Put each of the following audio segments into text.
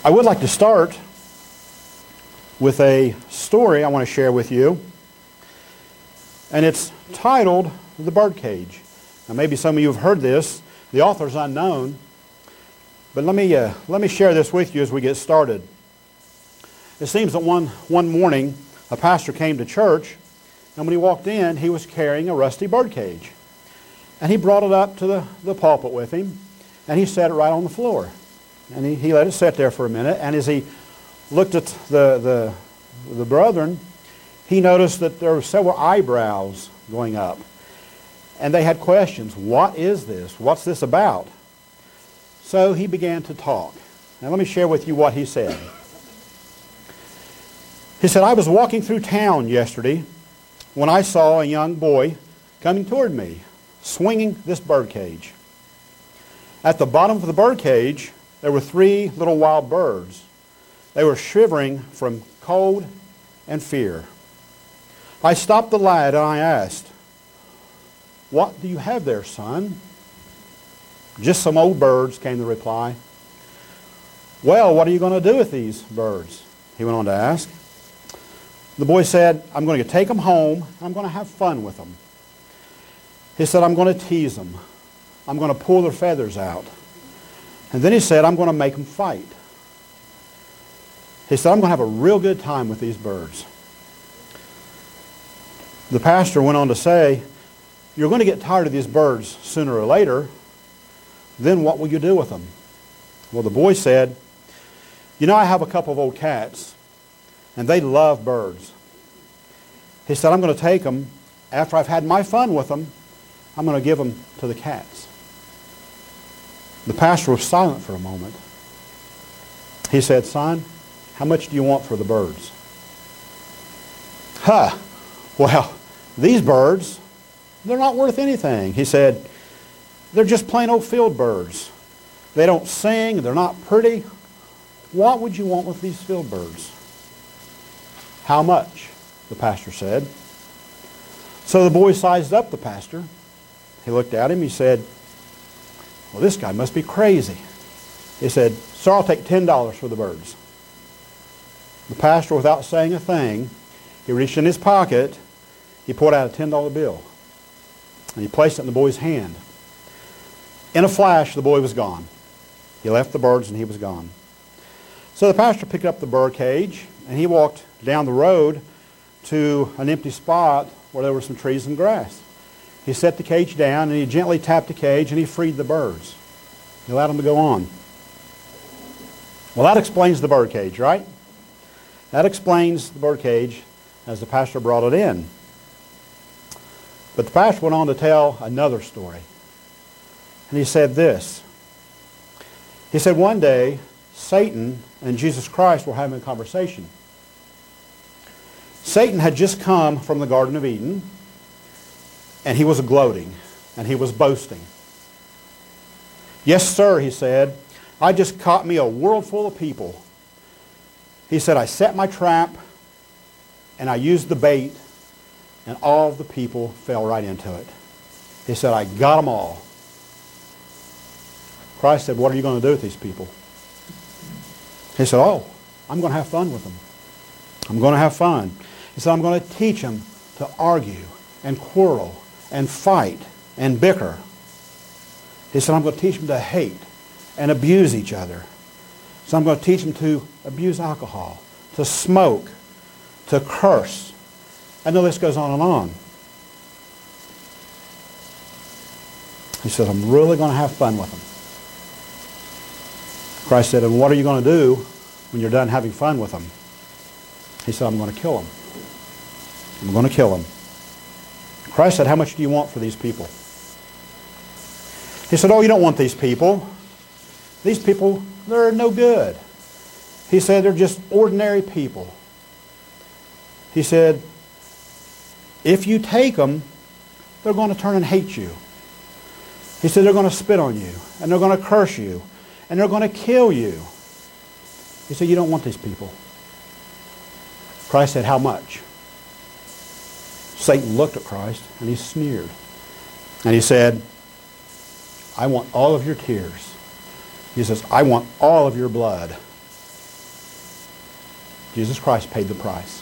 I would like to start with a story I want to share with you, and it's titled The Birdcage. Now maybe some of you have heard this. The author's unknown, but let me share this with you as we get started. It seems that one morning a pastor came to church, and when he walked in, he was carrying a rusty birdcage. And he brought it up to the pulpit with him, and he set it right on the floor. And he let it sit there for a minute, and as he looked at the brethren, he noticed that there were several eyebrows going up. And they had questions. What is this? What's this about? So he began to talk. Now let me share with you what he said. He said, I was walking through town yesterday when I saw a young boy coming toward me, swinging this birdcage. At the bottom of the birdcage, there were 3 little wild birds. They were shivering from cold and fear. I stopped the lad and I asked, what do you have there, son? Just some old birds, came the reply. Well, what are you going to do with these birds? He went on to ask. The boy said, I'm going to take them home. I'm going to have fun with them. He said, I'm going to tease them. I'm going to pull their feathers out. And then he said, I'm going to make them fight. He said, I'm going to have a real good time with these birds. The pastor went on to say, you're going to get tired of these birds sooner or later. Then what will you do with them? Well, the boy said, you know, I have a couple of old cats, and they love birds. He said, I'm going to take them. After I've had my fun with them, I'm going to give them to the cats. The pastor was silent for a moment. He said, son, how much do you want for the birds? Well, these birds, they're not worth anything. He said, they're just plain old field birds. They don't sing, they're not pretty. What would you want with these field birds? How much? The pastor said. So the boy sized up the pastor. He looked at him, he said, well, this guy must be crazy. He said, sir, I'll take $10 for the birds. The pastor, without saying a thing, he reached in his pocket, he pulled out a $10 bill, and he placed it in the boy's hand. In a flash, the boy was gone. He left the birds and he was gone. So the pastor picked up the bird cage, and he walked down the road to an empty spot where there were some trees and grass. He set the cage down, and he gently tapped the cage, and he freed the birds. He allowed them to go on. Well, that explains the bird cage, right? That explains the bird cage as the pastor brought it in. But the pastor went on to tell another story. And he said this. He said one day, Satan and Jesus Christ were having a conversation. Satan had just come from the Garden of Eden, and he was gloating, and he was boasting. Yes, sir, he said, I just caught me a world full of people. He said, I set my trap, and I used the bait, and all of the people fell right into it. He said, I got them all. Christ said, what are you going to do with these people? He said, oh, I'm going to have fun with them. I'm going to have fun. He said, I'm going to teach them to argue and quarrel and fight and bicker. He said, I'm going to teach them to hate and abuse each other. So I'm going to teach them to abuse alcohol, to smoke, to curse. And the list goes on and on. He said, I'm really going to have fun with them. Christ said, and what are you going to do when you're done having fun with them? He said, I'm going to kill them. I'm going to kill them. Christ said, how much do you want for these people? He said, oh, you don't want these people. These people, they're no good. He said, they're just ordinary people. He said, if you take them, they're going to turn and hate you. He said, they're going to spit on you, and they're going to curse you, and they're going to kill you. He said, you don't want these people. Christ said, how much? Satan looked at Christ and he sneered. And he said, I want all of your tears. He says, I want all of your blood. Jesus Christ paid the price.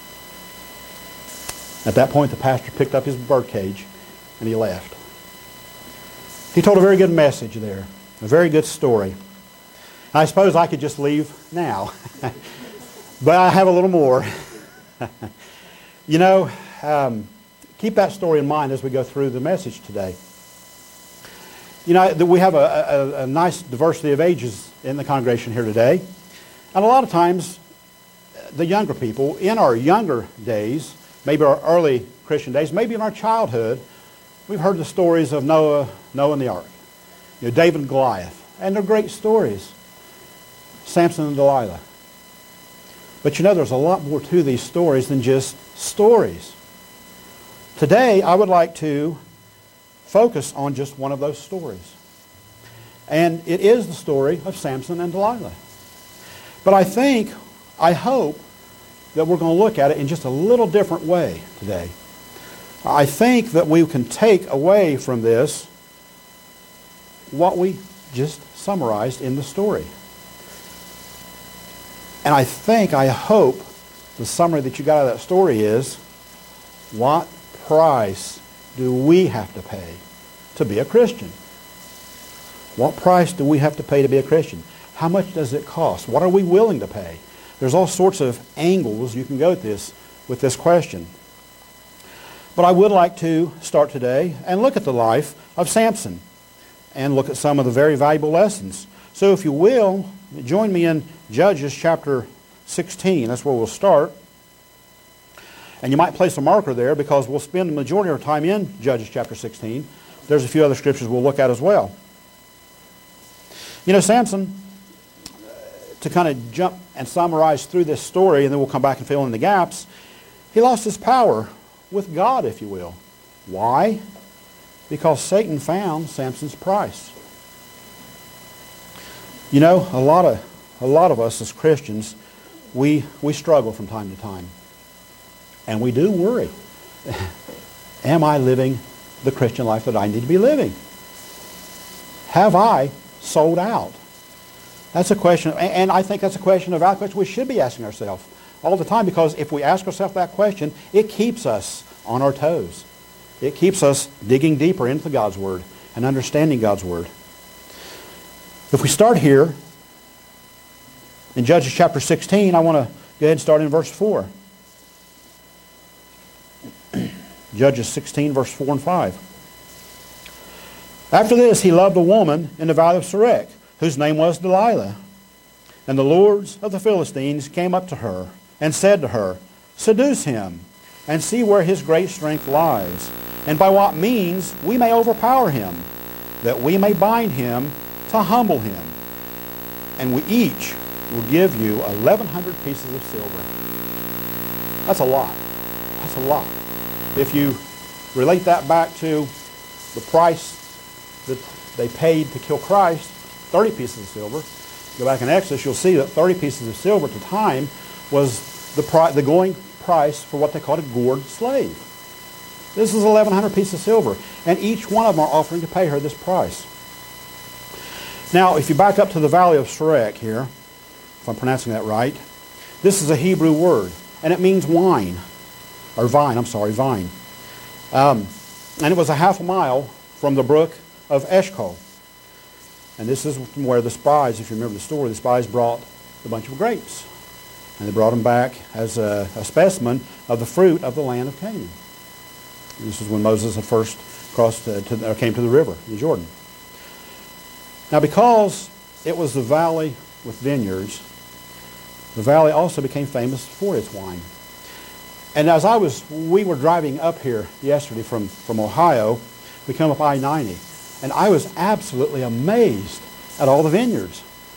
At that point, the pastor picked up his birdcage and he left. He told a very good message there, a very good story. I suppose I could just leave now, but I have a little more. You know, keep that story in mind as we go through the message today. You know, we have a nice diversity of ages in the congregation here today. And a lot of times, the younger people, in our younger days, maybe our early Christian days, maybe in our childhood, we've heard the stories of Noah and the ark, you know, David and Goliath, and they're great stories. Samson and Delilah. But you know, there's a lot more to these stories than just stories. Today, I would like to focus on just one of those stories. And it is the story of Samson and Delilah. But I hope that we're going to look at it in just a little different way today. I think that we can take away from this what we just summarized in the story. And I hope the summary that you got out of that story is, what price do we have to pay to be a Christian? What price do we have to pay to be a Christian? How much does it cost? What are we willing to pay? There's all sorts of angles you can go with this question. But I would like to start today and look at the life of Samson and look at some of the very valuable lessons. So if you will, join me in Judges chapter 16. That's where we'll start. And you might place a marker there because we'll spend the majority of our time in Judges chapter 16. There's a few other scriptures we'll look at as well. You know, Samson, to kind of jump and summarize through this story, and then we'll come back and fill in the gaps, he lost his power with God, if you will. Why? Because Satan found Samson's price. You know, a lot of us as Christians, we struggle from time to time. And we do worry. Am I living the Christian life that I need to be living? Have I sold out? That's a question, and I think that's a question of which we should be asking ourselves all the time, because if we ask ourselves that question, it keeps us on our toes. It keeps us digging deeper into God's Word and understanding God's Word. If we start here in Judges chapter 16, I want to go ahead and start in verse 4. Judges 16, verse 4 and 5. After this, he loved a woman in the valley of Sorek, whose name was Delilah. And the lords of the Philistines came up to her and said to her, "Seduce him, and see where his great strength lies, and by what means we may overpower him, that we may bind him to humble him. And we each will give you 1,100 pieces of silver." That's a lot. That's a lot. If you relate that back to the price that they paid to kill Christ, 30 pieces of silver. Go back in Exodus, you'll see that 30 pieces of silver at the time was the going price for what they called a gored slave. This is 1,100 pieces of silver, and each one of them are offering to pay her this price. Now, if you back up to the valley of Sorek here, if I'm pronouncing that right, this is a Hebrew word, and it means wine. Or vine, vine. And it was a half a mile from the brook of Eshcol. And this is where the spies, if you remember the story, the spies brought a bunch of grapes. And they brought them back as a specimen of the fruit of the land of Canaan. And this is when Moses had first came to the river, the Jordan. Now, because it was the valley with vineyards, the valley also became famous for its wine. And as we were driving up here yesterday from Ohio, we come up I-90, and I was absolutely amazed at all the vineyards.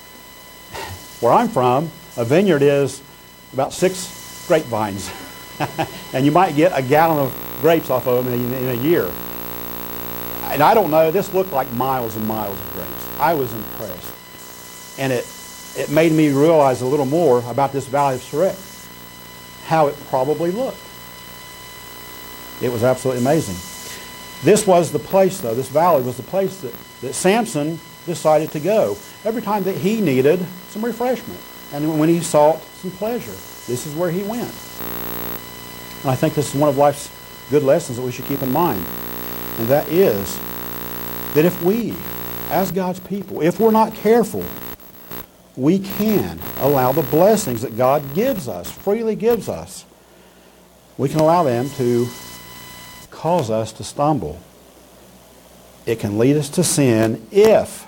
Where I'm from, a vineyard is about 6 grapevines, and you might get a gallon of grapes off of them in a year. And I don't know, this looked like miles and miles of grapes. I was impressed. And it made me realize a little more about this valley of Sorek, how it probably looked. It was absolutely amazing. This was the place, though, this valley was the place that Samson decided to go every time that he needed some refreshment and when he sought some pleasure. This is where he went. And I think this is one of life's good lessons that we should keep in mind. And that is that if we, as God's people, if we're not careful, we can allow the blessings that God gives us, freely gives us, we can allow them to cause us to stumble. It can lead us to sin if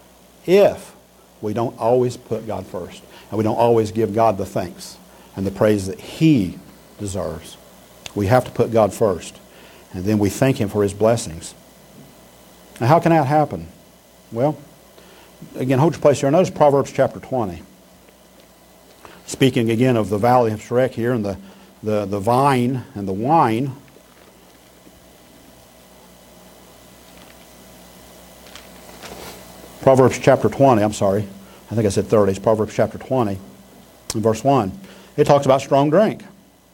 we don't always put God first. And we don't always give God the thanks and the praise that He deserves. We have to put God first. And then we thank Him for His blessings. Now how can that happen? Well, again, hold your place here. Notice Proverbs chapter 20. Speaking again of the valley of Shrek here and the vine and the wine. Proverbs chapter 20, I'm sorry. I think I said 30. It's Proverbs chapter 20, in verse 1. It talks about strong drink.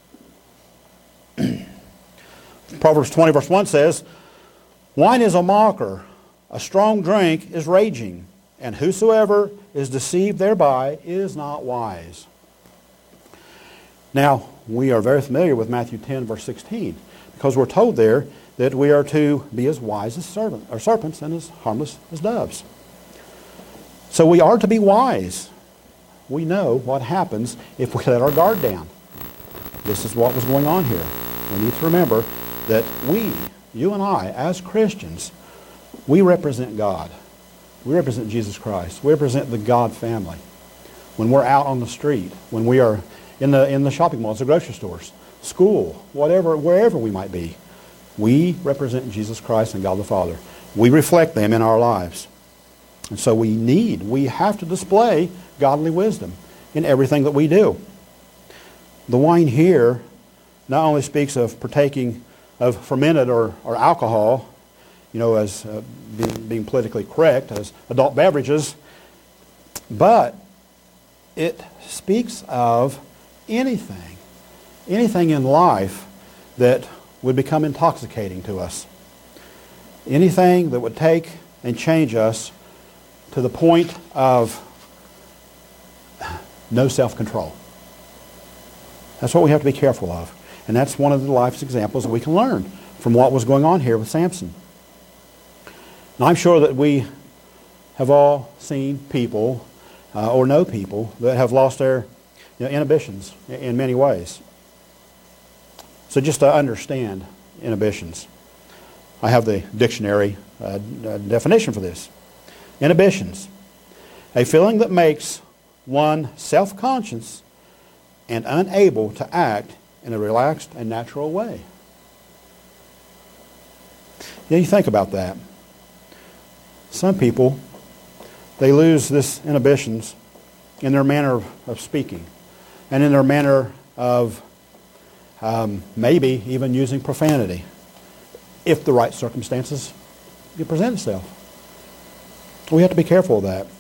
Proverbs 20, verse 1 says, wine is a mocker, a strong drink is raging, and whosoever is deceived thereby is not wise. Now, we are very familiar with Matthew 10, verse 16, because we're told there that we are to be as wise as serpents and as harmless as doves. So we are to be wise. We know what happens if we let our guard down. This is what was going on here. We need to remember that we, you and I, as Christians, we represent God. We represent Jesus Christ. We represent the God family. When we're out on the street, when we are in the shopping malls, the grocery stores, school, whatever, wherever we might be, we represent Jesus Christ and God the Father. We reflect them in our lives. And so we have to display godly wisdom in everything that we do. The wine here not only speaks of partaking of fermented or alcohol, as being politically correct, as adult beverages, but it speaks of anything in life that would become intoxicating to us. Anything that would take and change us to the point of no self-control. That's what we have to be careful of. And that's one of the life's examples that we can learn from what was going on here with Samson. Now, I'm sure that we have all seen people or know people that have lost their inhibitions in many ways. So just to understand inhibitions, I have the dictionary definition for this. Inhibitions, a feeling that makes one self-conscious and unable to act in a relaxed and natural way. You think about that. Some people, they lose this inhibitions in their manner of speaking and in their manner of maybe even using profanity if the right circumstances present itself. We have to be careful of that.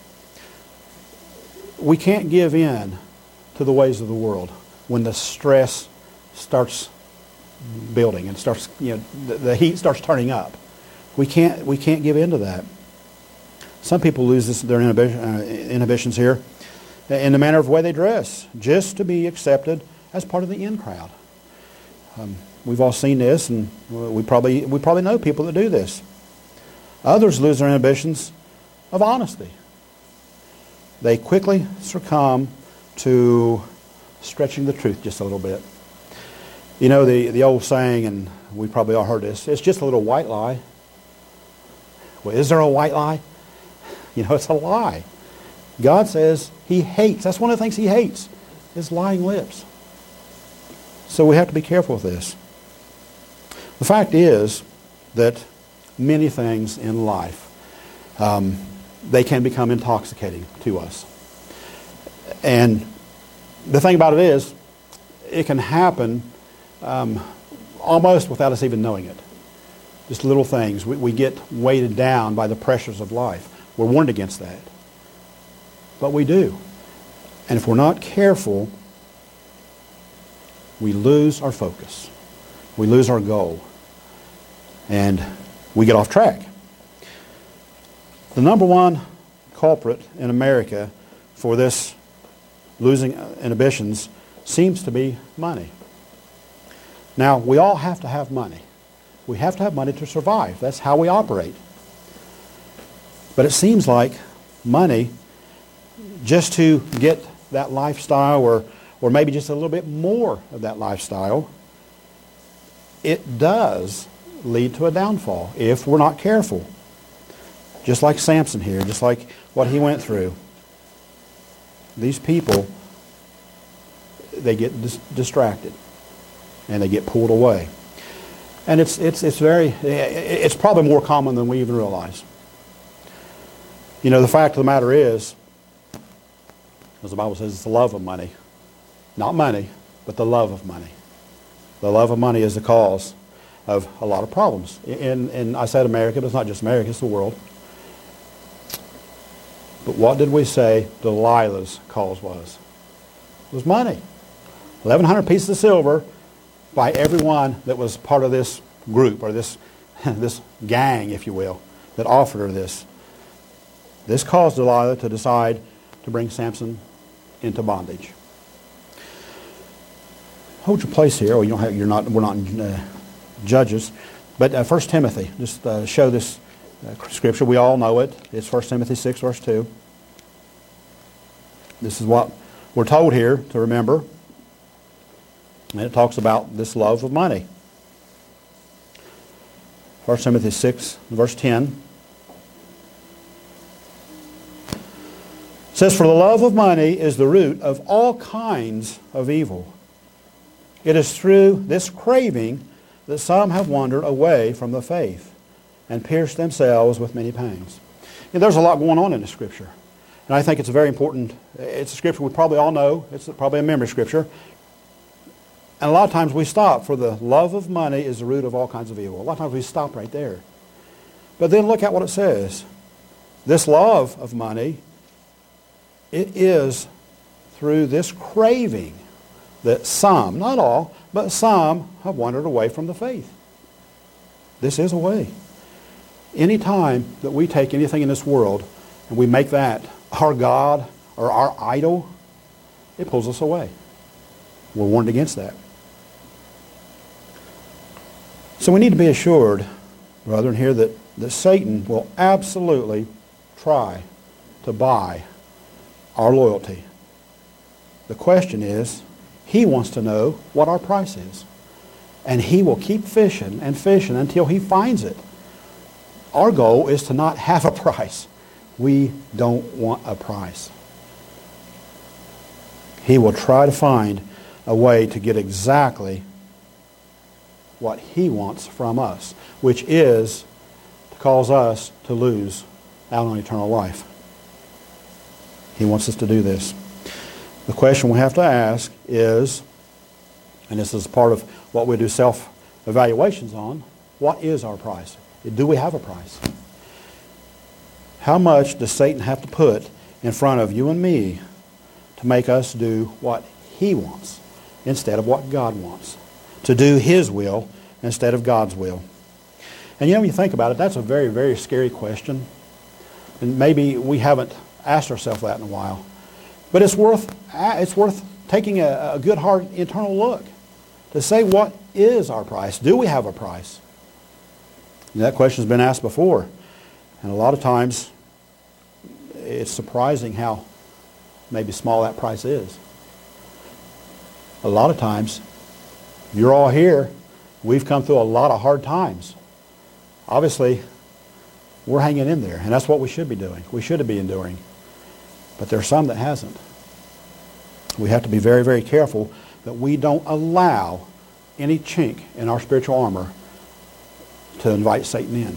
We can't give in to the ways of the world when the stress starts building and starts, the heat starts turning up. We can't give in to that. Some people lose their inhibitions here in the manner of the way they dress, just to be accepted as part of the in crowd. We've all seen this, and we probably know people that do this. Others lose their inhibitions of honesty. They quickly succumb to stretching the truth just a little bit. The old saying, and we probably all heard this, it's just a little white lie. Well, is there a white lie? It's a lie. God says He hates, that's one of the things He hates, is lying lips. So we have to be careful with this. The fact is that many things in life, they can become intoxicating to us. And the thing about it is, it can happen almost without us even knowing it. Just little things. We get weighted down by the pressures of life. We're warned against that. But we do. And if we're not careful, we lose our focus. We lose our goal. And we get off track. The number one culprit in America for this losing inhibitions seems to be money. Now, we all have to have money. We have to have money to survive. That's how we operate. But it seems like money, just to get that lifestyle, or maybe just a little bit more of that lifestyle, it does lead to a downfall if we're not careful. Just like Samson here, just like what he went through. These people, they get distracted and they get pulled away. And it's probably more common than we even realize. You know, the fact of the matter is, as the Bible says, it's the love of money. Not money, but the love of money. The love of money is the cause of a lot of problems. And I said America, but it's not just America, it's the world. But what did we say Delilah's cause was? It was money. 1,100 pieces of silver by everyone that was part of this group, or this gang, if you will, that offered her this. This caused Delilah to decide to bring Samson into bondage. Hold your place here. We're not in Judges, but 1 Timothy. Just show this scripture. We all know it. It's 1 Timothy 6, verse 2. This is what we're told here to remember. And it talks about this love of money. 1 Timothy 6, verse 10. It says, "For the love of money is the root of all kinds of evil. It is through this craving that some have wandered away from the faith and pierced themselves with many pangs." There's a lot going on in the Scripture. And I think it's a very important, it's a scripture we probably all know. It's probably a memory scripture. And a lot of times we stop, for the love of money is the root of all kinds of evil. A lot of times we stop right there. But then look at what it says. This love of money, it is through this craving that some, not all, but some have wandered away from the faith. This is a way. Any time that we take anything in this world and we make that our God or our idol, it pulls us away. We're warned against that. So we need to be assured, brethren, here that Satan will absolutely try to buy our loyalty. The question is, he wants to know what our price is. And he will keep fishing and fishing until he finds it. Our goal is to not have a price. We don't want a price. He will try to find a way to get exactly what he wants from us, which is to cause us to lose out on eternal life. He wants us to do this. The question we have to ask is, and this is part of what we do self-evaluations on, what is our price? Do we have a price? How much does Satan have to put in front of you and me to make us do what he wants instead of what God wants? To do his will instead of God's will. And when you think about it, that's a very, very scary question. And maybe we haven't asked ourselves that in a while. But it's worth taking a good hard internal look to say, what is our price? Do we have a price? And that question has been asked before. And a lot of times it's surprising how maybe small that price is. A lot of times, you're all here, we've come through a lot of hard times. Obviously, we're hanging in there, and that's what we should be doing. We should be enduring. But there's some that hasn't. We have to be very, very careful that we don't allow any chink in our spiritual armor to invite Satan in.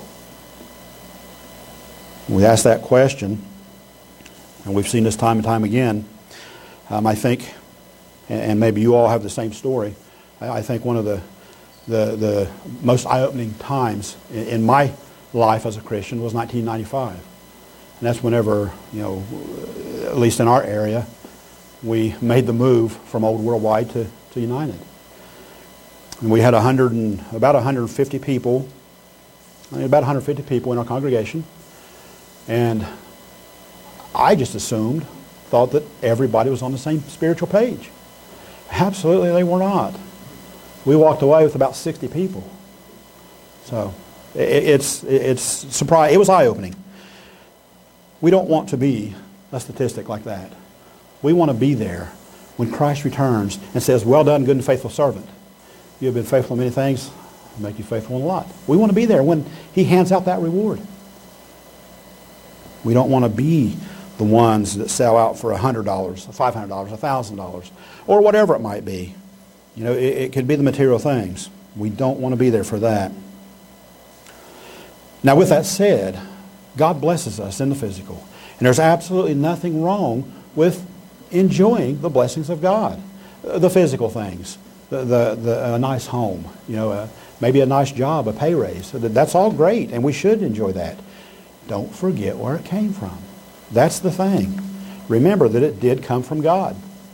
We ask that question, and we've seen this time and time again. I think, and maybe you all have the same story, I think one of the most eye-opening times in my life as a Christian was 1995. And that's whenever, at least in our area, we made the move from Old Worldwide to United. And we had about 150 people in our congregation. And I just thought that everybody was on the same spiritual page. Absolutely they were not. We walked away with about 60 people. So it's surprising. It was eye-opening. We don't want to be a statistic like that. We want to be there when Christ returns and says, well done, good and faithful servant. You have been faithful in many things, I'll make you faithful in a lot. We want to be there when He hands out that reward. We don't want to be the ones that sell out for $100, $500, $1,000, or whatever it might be. You know, it could be the material things. We don't want to be there for that. Now, with that said, God blesses us in the physical. And there's absolutely nothing wrong with enjoying the blessings of God. The physical things. A nice home. You know, maybe a nice job, a pay raise. That's all great, and we should enjoy that. Don't forget where it came from. That's the thing. Remember that it did come from God.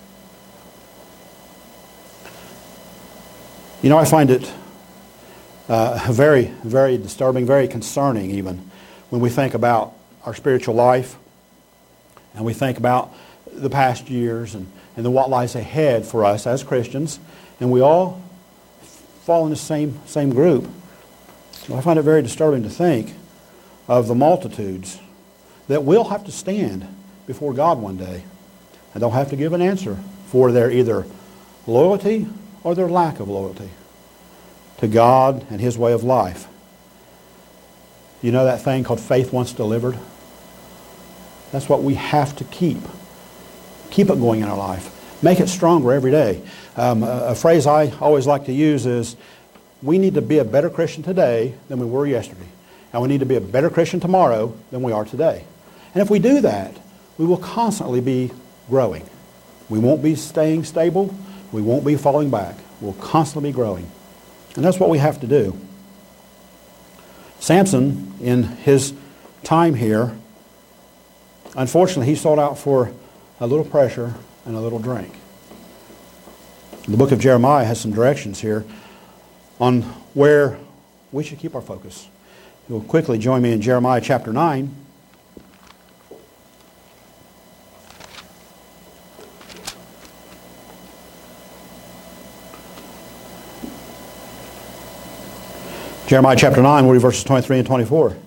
You know, I find it very, very disturbing, very concerning even, when we think about our spiritual life and we think about the past years and then what lies ahead for us as Christians, and we all fall in the same group. I find it very disturbing to think of the multitudes that will have to stand before God one day, and they'll have to give an answer for their either loyalty or their lack of loyalty to God and His way of life. You know that thing called faith once delivered? That's what we have to keep. Keep it going in our life. Make it stronger every day. A phrase I always like to use is, we need to be a better Christian today than we were yesterday. And we need to be a better Christian tomorrow than we are today. And if we do that, we will constantly be growing. We won't be staying stable. We won't be falling back. We'll constantly be growing. And that's what we have to do. Samson, in his time here, unfortunately, he sold out for a little pressure and a little drink. The book of Jeremiah has some directions here on where we should keep our focus. You'll quickly join me in Jeremiah chapter 9. Jeremiah chapter 9, we'll read verses 23 and 24.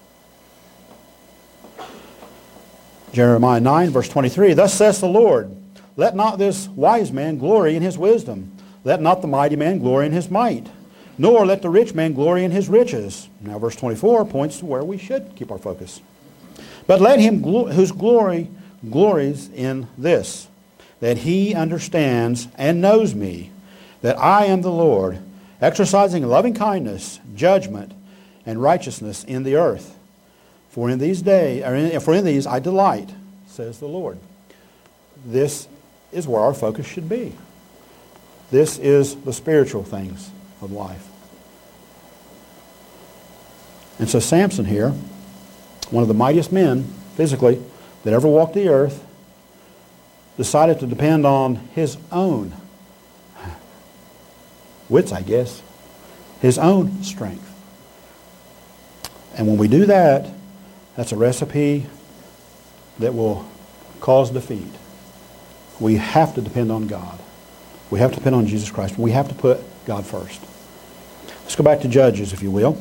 Jeremiah 9, verse 23. Thus says the Lord, let not this wise man glory in his wisdom. Let not the mighty man glory in his might. Nor let the rich man glory in his riches. Now verse 24 points to where we should keep our focus. But let him whose glory glories in this, that he understands and knows me, that I am the Lord, exercising loving kindness, judgment, and righteousness in the earth. For in these I delight, says the Lord. This is where our focus should be. This is the spiritual things of life. And so Samson here, one of the mightiest men, physically, that ever walked the earth, decided to depend on his own wits, I guess, his own strength. And when we do that, that's a recipe that will cause defeat. We have to depend on God. We have to depend on Jesus Christ. We have to put God first. Let's go back to Judges, if you will.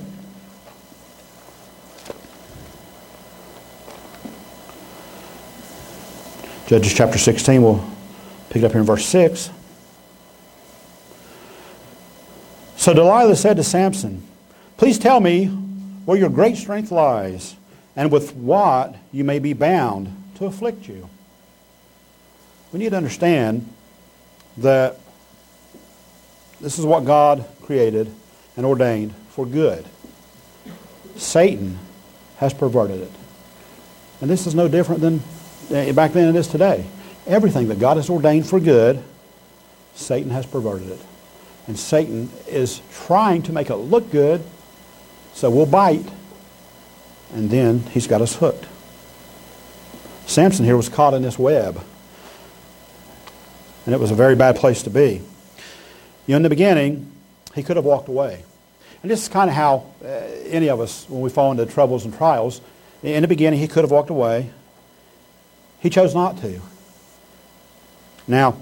Judges chapter 16, we'll pick it up here in verse 6. So Delilah said to Samson, please tell me where your great strength lies, and with what you may be bound to afflict you. We need to understand that this is what God created and ordained for good. Satan has perverted it. And this is no different than back then it is today. Everything that God has ordained for good, Satan has perverted it. And Satan is trying to make it look good, so we'll bite, and then he's got us hooked. Samson here was caught in this web, and it was a very bad place to be. You know, in the beginning, he could have walked away. And this is kind of how any of us, when we fall into troubles and trials, in the beginning he could have walked away. He chose not to. Now,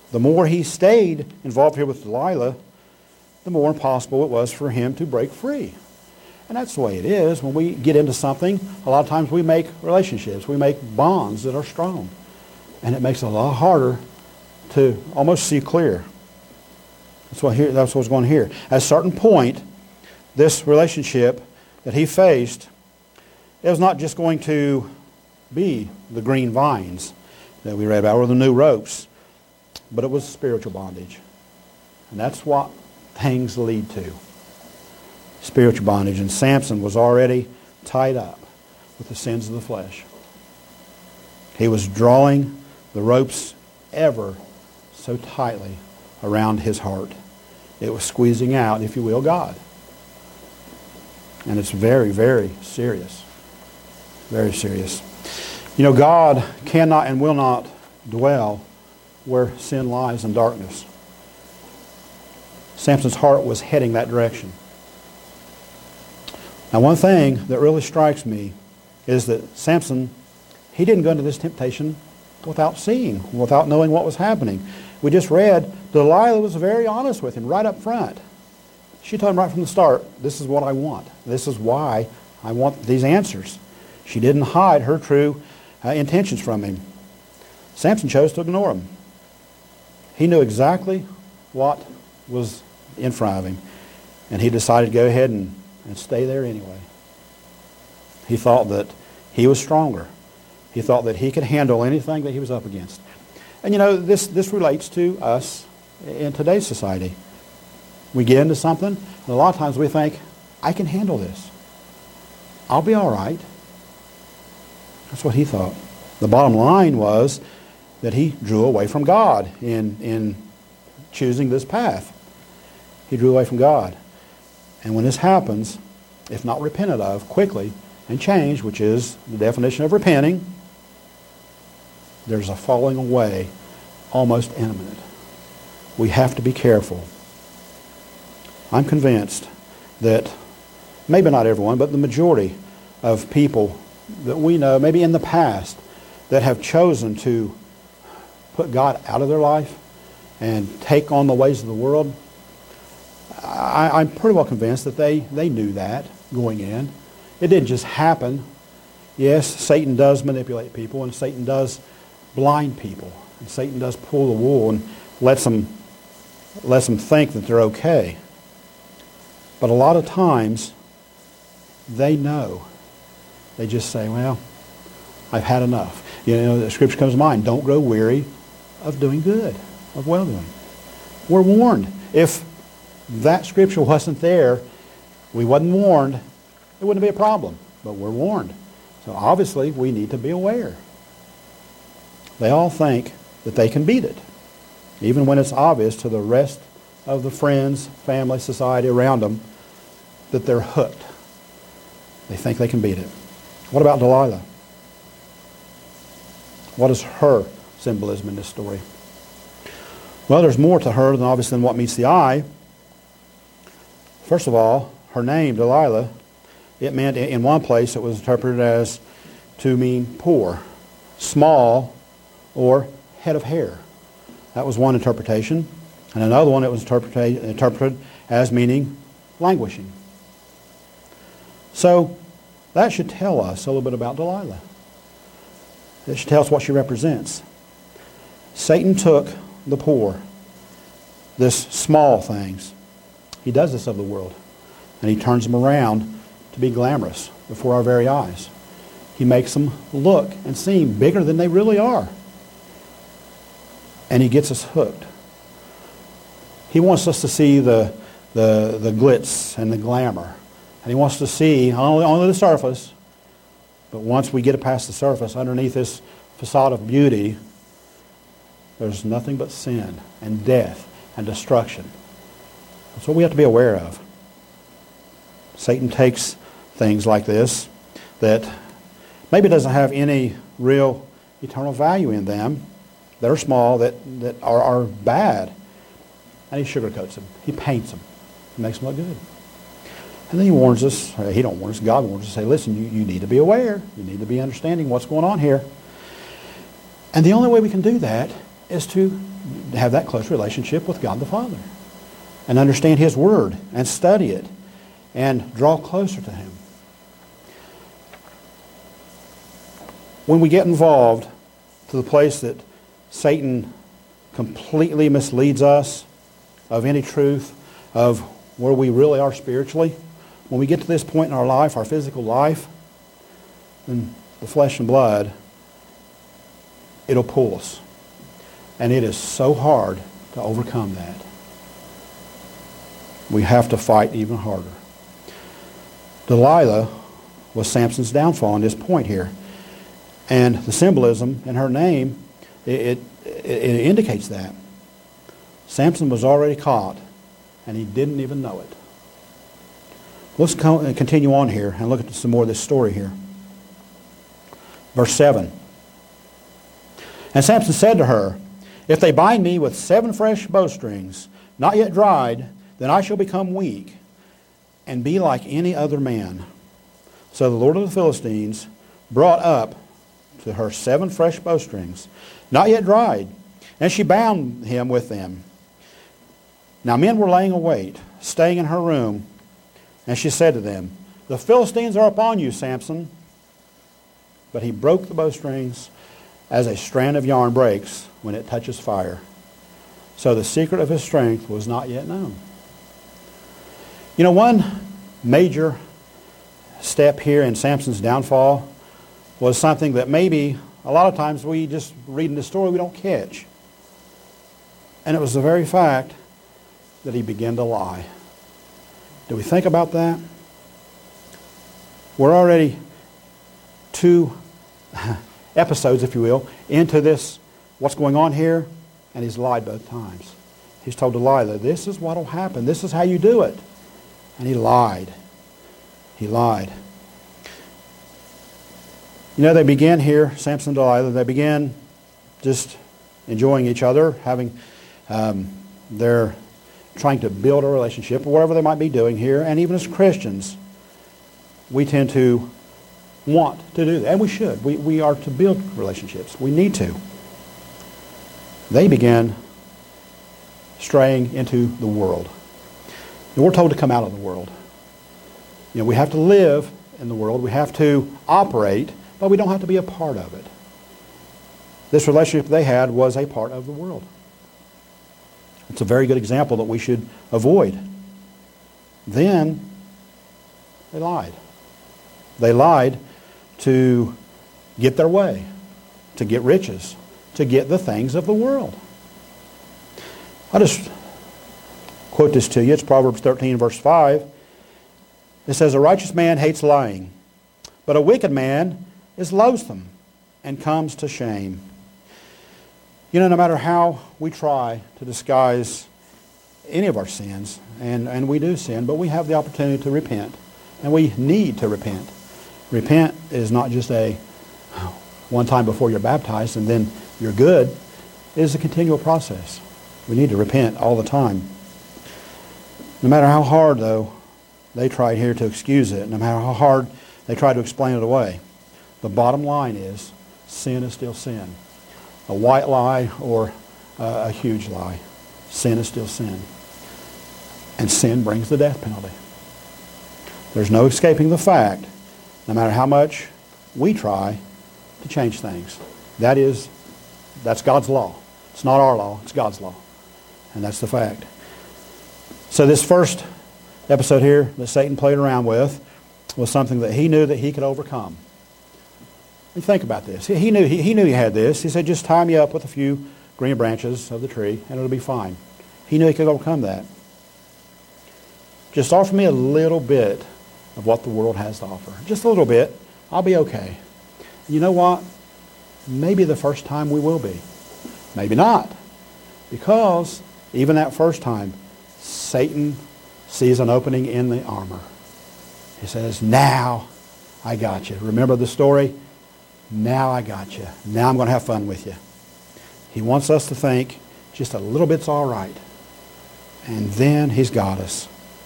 the more he stayed involved here with Delilah, the more impossible it was for him to break free. And that's the way it is. When we get into something, a lot of times we make relationships. We make bonds that are strong. And it makes it a lot harder to almost see clear. That's what's going on here. At a certain point, this relationship that he faced, it was not just going to be the green vines that we read about, or the new ropes, but it was spiritual bondage. And that's what things lead to. Spiritual bondage. And Samson was already tied up with the sins of the flesh. He was drawing the ropes ever so tightly around his heart. It was squeezing out, if you will, God. And it's very, very serious. Very serious. You know, God cannot and will not dwell where sin lies in darkness. Samson's heart was heading that direction. Now, one thing that really strikes me is that Samson, he didn't go into this temptation without seeing, without knowing what was happening. We just read, Delilah was very honest with him right up front. She told him right from the start, this is what I want. This is why I want these answers. She didn't hide her true intentions from him. Samson chose to ignore them. He knew exactly what was in front of him, and he decided to go ahead and stay there anyway. He thought that he was stronger. He thought that he could handle anything that he was up against. And you know, this relates to us in today's society. We get into something, and a lot of times we think, I can handle this. I'll be all right. That's what he thought. The bottom line was that he drew away from God in choosing this path. He drew away from God. And when this happens, if not repented of quickly and changed, which is the definition of repenting, there's a falling away almost imminent. We have to be careful. I'm convinced that maybe not everyone, but the majority of people that we know, maybe in the past, that have chosen to put God out of their life and take on the ways of the world, I'm pretty well convinced that they knew that going in. It didn't just happen. Yes, Satan does manipulate people, and Satan does blind people, and Satan does pull the wool and lets them think that they're okay. But a lot of times, they know. They just say, well, I've had enough. You know, the scripture comes to mind, don't grow weary of doing good, of well-doing. We're warned. If that scripture wasn't there, we wasn't warned, it wouldn't be a problem. But we're warned. So obviously, we need to be aware. They all think that they can beat it, even when it's obvious to the rest of the friends, family, society around them that they're hooked. They think they can beat it. What about Delilah? What is her symbolism in this story? Well, there's more to her than what meets the eye. First of all, her name, Delilah, it meant, in one place, it was interpreted as to mean poor, small, or head of hair. That was one interpretation. And another one, it was interpreted as meaning languishing. So, that should tell us a little bit about Delilah. It should tell us what she represents. Satan took the poor, this small things. He does this of the world. And he turns them around to be glamorous before our very eyes. He makes them look and seem bigger than they really are. And he gets us hooked. He wants us to see the glitz and the glamour. And he wants to see only the surface. But once we get past the surface, underneath this facade of beauty, there's nothing but sin and death and destruction. That's what we have to be aware of. Satan takes things like this that maybe doesn't have any real eternal value in them, that are small, that are bad, and he sugarcoats them. He paints them. He makes them look good. And then he warns us, he don't warn us, God warns us, say, listen, you need to be aware. You need to be understanding what's going on here. And the only way we can do that is to have that close relationship with God the Father and understand His Word and study it and draw closer to Him. When we get involved to the place that Satan completely misleads us of any truth of where we really are spiritually, when we get to this point in our life, our physical life, then the flesh and blood, it'll pull us. And it is so hard to overcome that. We have to fight even harder. Delilah was Samson's downfall in this point here. And the symbolism in her name, it indicates that. Samson was already caught, and he didn't even know it. Let's continue on here and look at some more of this story here. Verse 7. And Samson said to her, if they bind me with 7 fresh bowstrings, not yet dried, then I shall become weak and be like any other man. So the Lord of the Philistines brought up to her 7 fresh bowstrings, not yet dried, and she bound him with them. Now men were laying await, staying in her room, and she said to them, the Philistines are upon you, Samson. But he broke the bowstrings as a strand of yarn breaks when it touches fire. So the secret of his strength was not yet known. You know, one major step here in Samson's downfall was something that maybe a lot of times we just read in the story we don't catch. And it was the very fact that he began to lie. Do we think about that? We're already 2 episodes, if you will, into this, what's going on here, and he's lied both times. He's told Delilah, this is what will happen. This is how you do it. And he lied. He lied. You know, they began here, Samson and Delilah, they began just enjoying each other, having, they're trying to build a relationship, or whatever they might be doing here. And even as Christians, we tend to want to do that. And we should. We are to build relationships. We need to. They began straying into the world. And we're told to come out of the world. You know, we have to live in the world. We have to operate, but we don't have to be a part of it. This relationship they had was a part of the world. It's a very good example that we should avoid. Then they lied. They lied to get their way, to get riches, to get the things of the world. I'll just quote this to you. It's Proverbs 13, verse 5. It says, a righteous man hates lying, but a wicked man is loathsome and comes to shame. You know, no matter how we try to disguise any of our sins, and we do sin, but we have the opportunity to repent, and we need to repent. Repent is not just a one time before you're baptized and then you're good. It is a continual process. We need to repent all the time. No matter how hard, though, they tried here to excuse it, no matter how hard they tried to explain it away, the bottom line is sin is still sin. A white lie or a huge lie. Sin is still sin. And sin brings the death penalty. There's no escaping the fact, no matter how much we try to change things. That's God's law. It's not our law, it's God's law. And that's the fact. So this first episode here that Satan played around with was something that he knew that he could overcome. And think about this. He knew he had this. He said, just tie me up with a few green branches of the tree and it'll be fine. He knew he could overcome that. Just offer me a little bit of what the world has to offer. Just a little bit. I'll be okay. And you know what? Maybe the first time we will be. Maybe not. Because even that first time, Satan sees an opening in the armor. He says, now I got you. Remember the story? Now I got you. Now I'm going to have fun with you. He wants us to think just a little bit's all right. And then he's got us.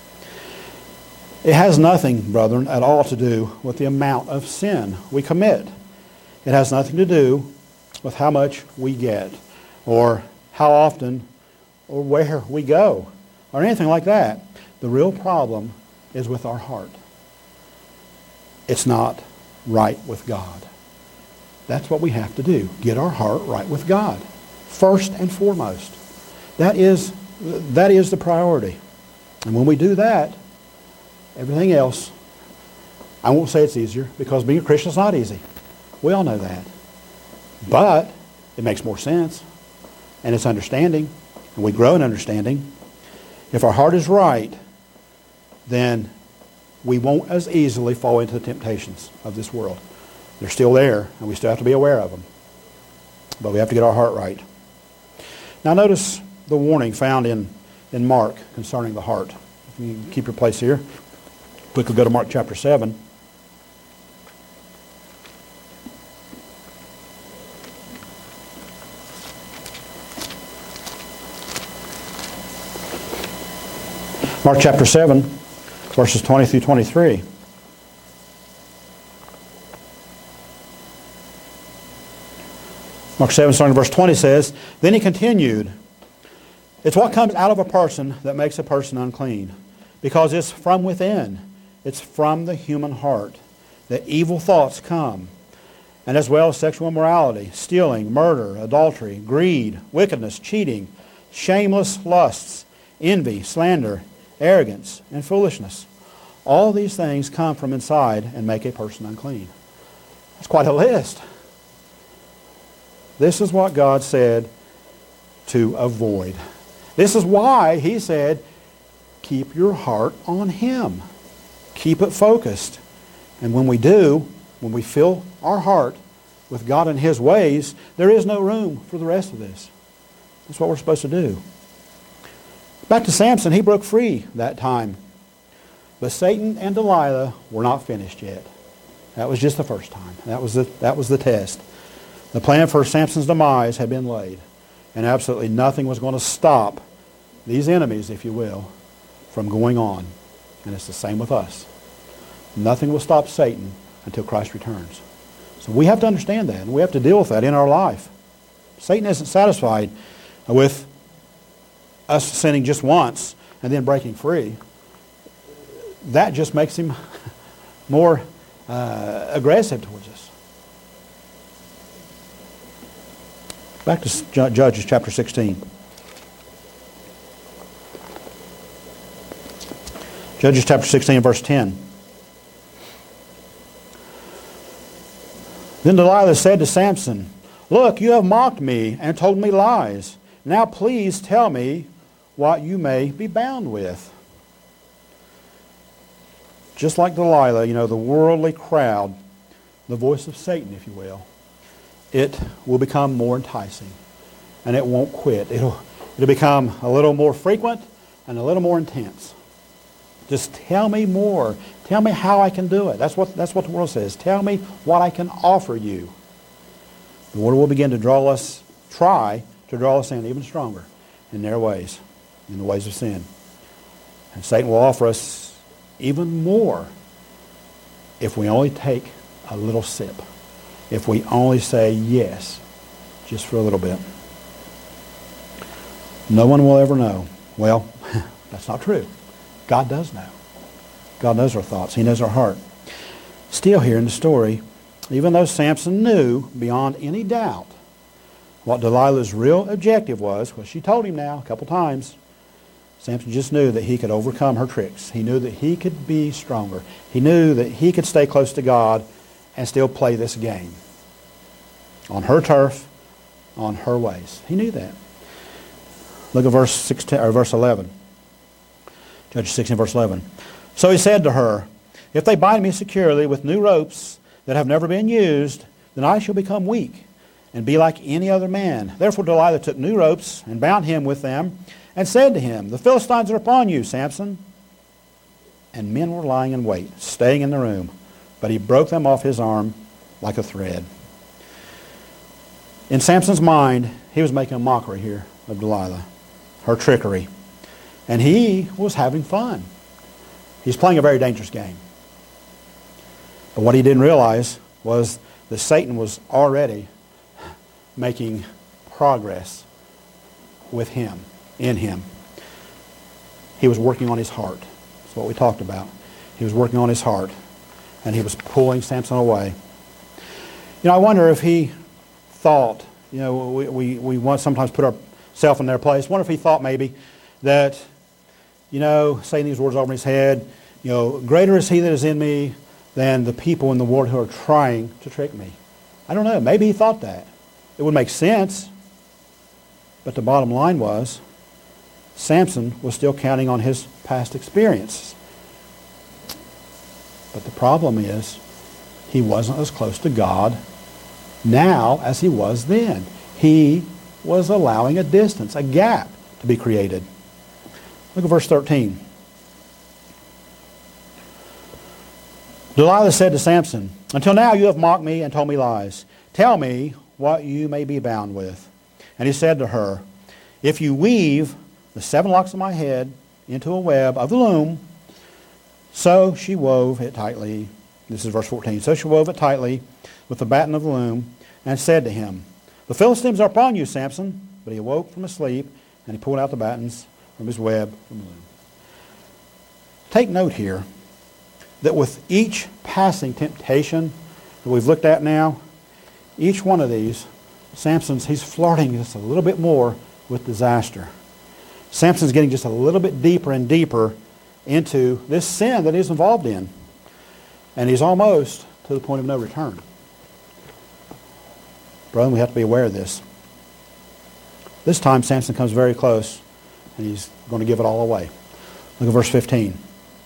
It has nothing, brethren, at all to do with the amount of sin we commit. It has nothing to do with how much we get or how often or where we go or anything like that. The real problem is with our heart. It's not right with God. That's what we have to do. Get our heart right with God. First and foremost. That is the priority. And when we do that, everything else, I won't say it's easier, because being a Christian is not easy. We all know that. But it makes more sense. And it's understanding. And we grow in understanding. If our heart is right, then we won't as easily fall into the temptations of this world. They're still there, and we still have to be aware of them. But we have to get our heart right. Now notice the warning found in Mark concerning the heart. If you keep your place here, quickly go to Mark chapter 7. Mark chapter 7, verses 20 through 23. Mark 7, starting in verse 20 says, "Then he continued, it's what comes out of a person that makes a person unclean. Because it's from within. It's from the human heart that evil thoughts come. And as well as sexual immorality, stealing, murder, adultery, greed, wickedness, cheating, shameless lusts, envy, slander, arrogance, and foolishness. All these things come from inside and make a person unclean." That's quite a list. This is what God said to avoid. This is why He said, keep your heart on Him. Keep it focused. And when we do, when we fill our heart with God and His ways, there is no room for the rest of this. That's what we're supposed to do. Back to Samson, he broke free that time. But Satan and Delilah were not finished yet. That was just the first time. That was the test. The plan for Samson's demise had been laid. And absolutely nothing was going to stop these enemies, if you will, from going on. And it's the same with us. Nothing will stop Satan until Christ returns. So we have to understand that, and we have to deal with that in our life. Satan isn't satisfied with us sinning just once and then breaking free. That just makes him more aggressive towards us. Back to Judges chapter 16. Judges chapter 16 verse 10. Then Delilah said to Samson, "Look, you have mocked me and told me lies. Now please tell me what you may be bound with." Just like Delilah, the worldly crowd, the voice of Satan, if you will, it will become more enticing, and it won't quit. It'll become a little more frequent and a little more intense. Just tell me more. Tell me how I can do it. That's what the world says. Tell me what I can offer you. The world will begin to try to draw us in even stronger in their ways, in the ways of sin. And Satan will offer us even more if we only take a little sip. If we only say yes, just for a little bit. No one will ever know. Well, that's not true. God does know. God knows our thoughts. He knows our heart. Still here in the story, even though Samson knew beyond any doubt what Delilah's real objective was she told him now a couple times, Samson just knew that he could overcome her tricks. He knew that he could be stronger. He knew that he could stay close to God and still play this game. On her turf, on her ways. He knew that. Look at verse 11. Judges 16, verse 11. So he said to her, "If they bind me securely with new ropes that have never been used, then I shall become weak and be like any other man." Therefore Delilah took new ropes and bound him with them and said to him, "The Philistines are upon you, Samson." And men were lying in wait, staying in the room. But he broke them off his arm like a thread. In Samson's mind, he was making a mockery here of Delilah, her trickery. And he was having fun. He's playing a very dangerous game. But what he didn't realize was that Satan was already making progress with him, in him. He was working on his heart. That's what we talked about. He was working on his heart, and he was pulling Samson away. I wonder if he thought, we want sometimes put ourselves in their place. I wonder if he thought maybe that, saying these words over his head, greater is he that is in me than the people in the world who are trying to trick me. I don't know. Maybe he thought that. It would make sense. But the bottom line was, Samson was still counting on his past experiences. But the problem is, he wasn't as close to God now as he was then. He was allowing a distance, a gap to be created. Look at verse 13. Delilah said to Samson, "Until now you have mocked me and told me lies. Tell me what you may be bound with." And he said to her, "If you weave the 7 locks of my head into a web of the loom," so she wove it tightly. This is verse 14. So she wove it tightly with the batten of the loom and said to him, "The Philistines are upon you, Samson." But he awoke from his sleep and he pulled out the battens from his web from the loom. Take note here that with each passing temptation that we've looked at now, each one of these, he's flirting just a little bit more with disaster. Samson's getting just a little bit deeper and deeper into this sin that he's involved in. And he's almost to the point of no return. Brother, we have to be aware of this. This time Samson comes very close and he's going to give it all away. Look at verse 15.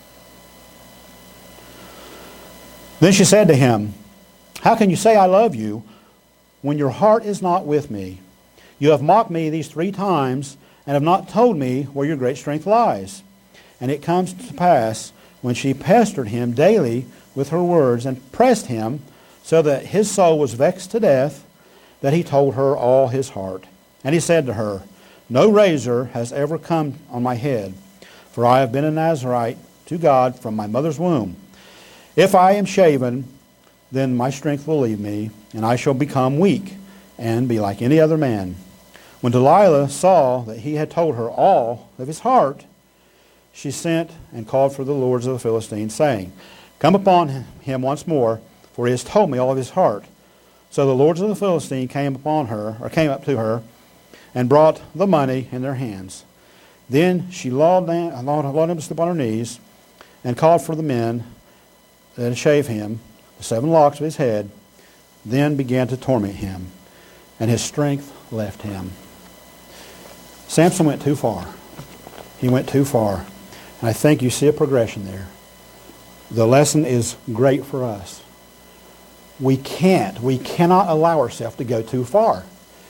Then she said to him, "How can you say I love you when your heart is not with me? You have mocked me these 3 times and have not told me where your great strength lies." And it comes to pass, when she pestered him daily with her words and pressed him so that his soul was vexed to death, that he told her all his heart. And he said to her, "No razor has ever come on my head, for I have been a Nazarite to God from my mother's womb. If I am shaven, then my strength will leave me, and I shall become weak and be like any other man." When Delilah saw that he had told her all of his heart, she sent and called for the lords of the Philistines, saying, "Come upon him once more, for he has told me all of his heart." So the lords of the Philistines came up to her, and brought the money in their hands. Then she lulled him to sleep on her knees, and called for the men that shave him, the 7 locks of his head, then began to torment him, and his strength left him. Samson went too far. He went too far. And I think you see a progression there. The lesson is great for us. We cannot allow ourselves to go too far.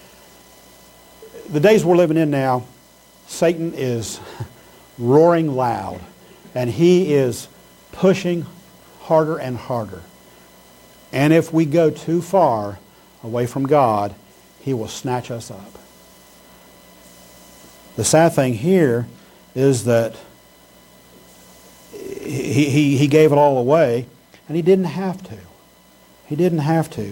The days we're living in now, Satan is roaring loud, and he is pushing harder and harder. And if we go too far away from God, he will snatch us up. The sad thing here is that he gave it all away, and he didn't have to. He didn't have to.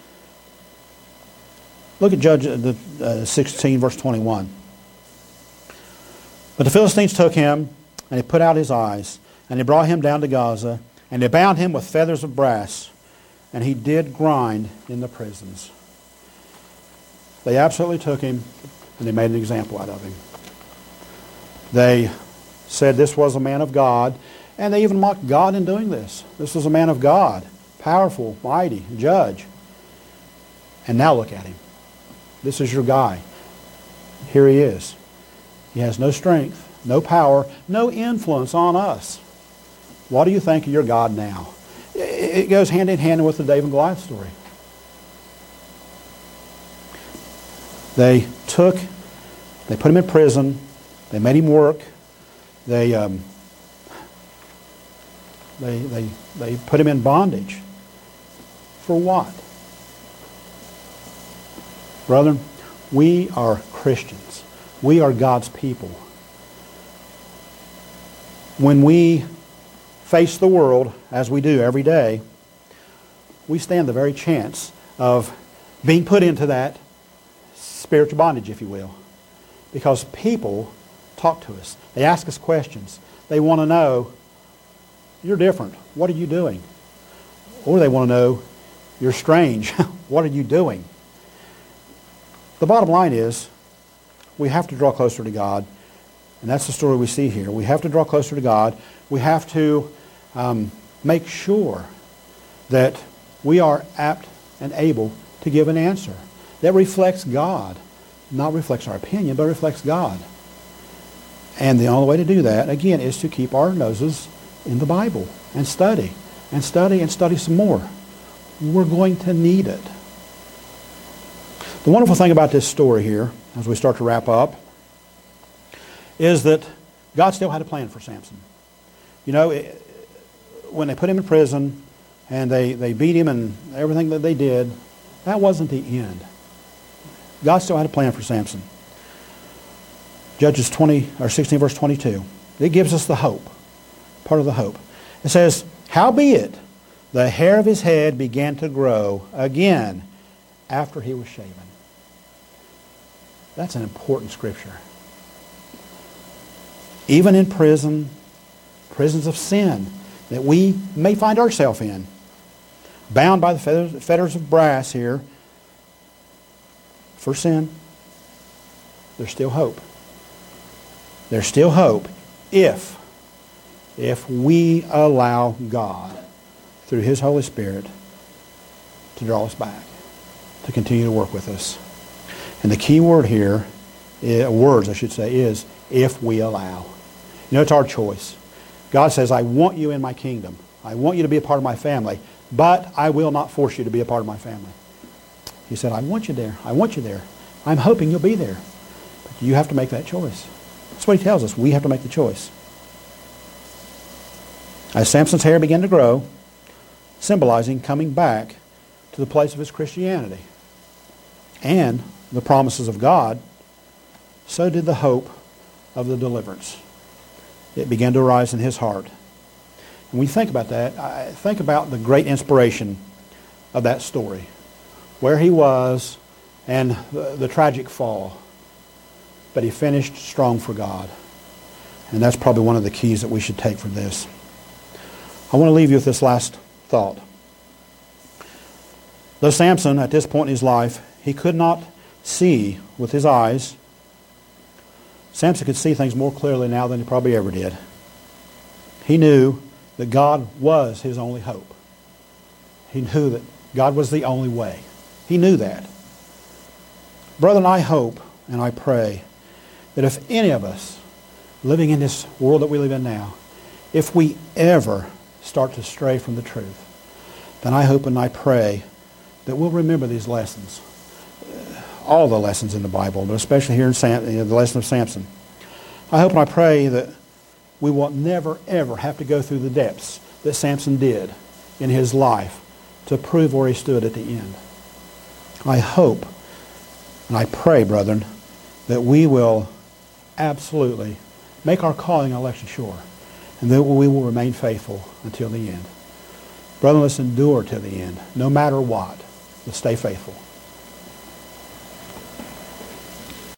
Look at Judges 16, verse 21. But the Philistines took him, and they put out his eyes, and they brought him down to Gaza, and they bound him with feathers of brass, and he did grind in the prisons. They absolutely took him, and they made an example out of him. They said this was a man of God, and they even mocked God in doing this. This was a man of God, powerful, mighty, judge. And now look at him. This is your guy. Here he is. He has no strength, no power, no influence on us. What do you think of your God now? It goes hand in hand with the David and Goliath story. They put him in prison. They made him work. They put him in bondage. For what? Brethren, we are Christians. We are God's people. When we face the world, as we do every day, we stand the very chance of being put into that spiritual bondage, if you will. because people talk to us. They ask us questions. They want to know, you're different. What are you doing? Or they want to know, you're strange. What are you doing? The bottom line is, we have to draw closer to God. And that's the story we see here. We have to draw closer to God. We have to make sure that we are apt and able to give an answer that reflects God. Not reflects our opinion, but reflects God. And the only way to do that, again, is to keep our noses in the Bible and study. And study and study some more. We're going to need it. The wonderful thing about this story here, as we start to wrap up, is that God still had a plan for Samson. You know, when they put him in prison and they beat him and everything that they did, that wasn't the end. God still had a plan for Samson. Judges 16 verse 22. It gives us the hope, part of the hope. It says, "Howbeit, the hair of his head began to grow again after he was shaven." That's an important scripture. Even in prisons of sin that we may find ourselves in, bound by the fetters of brass here for sin, there's still hope. There's still hope if we allow God, through His Holy Spirit, to draw us back, to continue to work with us. And the key word here, words I should say, is if we allow. You know, it's our choice. God says, I want you in my kingdom. I want you to be a part of my family, but I will not force you to be a part of my family. He said, I want you there. I want you there. I'm hoping you'll be there. But you have to make that choice. That's what He tells us. We have to make the choice. As Samson's hair began to grow, symbolizing coming back to the place of his Christianity and the promises of God, so did the hope of the deliverance. It began to arise in his heart. And when you think about that, I think about the great inspiration of that story, where he was and the tragic fall. But he finished strong for God. And that's probably one of the keys that we should take from this. I want to leave you with this last thought. Though Samson, at this point in his life, he could not see with his eyes, Samson could see things more clearly now than he probably ever did. He knew that God was his only hope. He knew that God was the only way. He knew that. Brethren, I hope and I pray that if any of us living in this world that we live in now, if we ever start to stray from the truth, then I hope and I pray that we'll remember these lessons. All the lessons in the Bible, but especially here in the lesson of Samson. I hope and I pray that we will never, ever have to go through the depths that Samson did in his life to prove where he stood at the end. I hope and I pray, brethren, that we will absolutely make our calling and election sure, and that we will remain faithful until the end. Brethren, let's endure till the end, no matter what. Let's stay faithful.